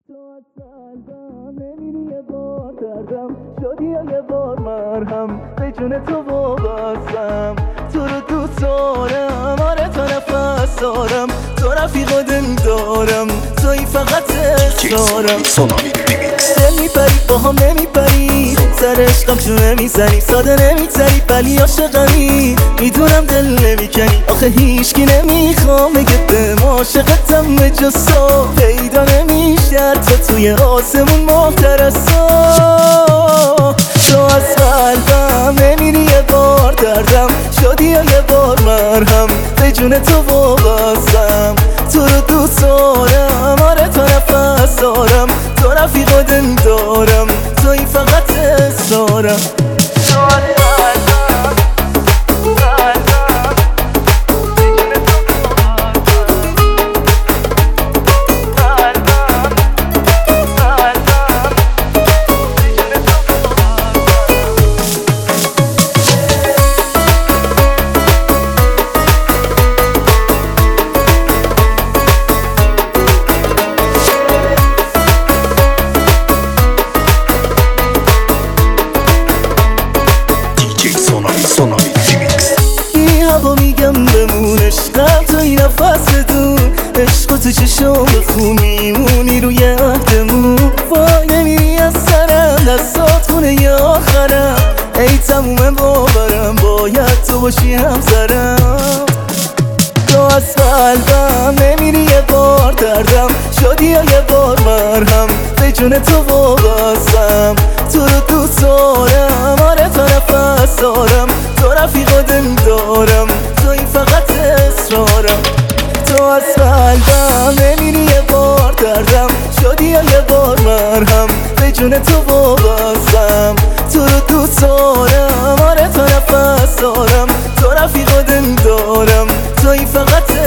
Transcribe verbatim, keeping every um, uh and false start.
تو از قلبم نمیری یه بار دردم شدی یه بار مرهم به جون تو وابستم تو رو دوست دارم آره تا نفس دارم تو رفیق و دل دارم توی فقط دارم دل میپری با هم نمیپری سر عشقم تو نمیزنی ساده نمیتری ولی عاشقمی میدونم دل نمیکنی آخه هیچکی نمیخوام بگه به عاشقتم به جز تو پیدا نمیشه تو توی آسمون محترسا تو از قلبم نمیری یه بار دردم شدی یه بار مرهم به جون تو وابستم تو رو دوست دارم آره تا نفس دارم تو رفیق و دل دارم توی فقط اصرارم تو از قلبم قلبم به جون تو وابستم قلبم قلبم به جون تو این هوا میگم بمون عشقم تو این نفستون عشق و تو چشم خون میمونی روی عهدمون وای نمیری از سرم دستات خونه یا آخرم ای تموم باورم باید تو باشی همسرم تو از قلبم نمیری یه بار دردم شدی یه بار مرهم به جون تو وابستم تو رو دوست دارم آره تا نفس دارم تو رفیق و دل دارم توی فقط اصرارم تو از قلبم نمیری یه بار دردم شدی یه بار مرهم به جون تو وابستم تو رو دوست دارم آره تا نفس دارم تو رفیق و دل دارم توی فقط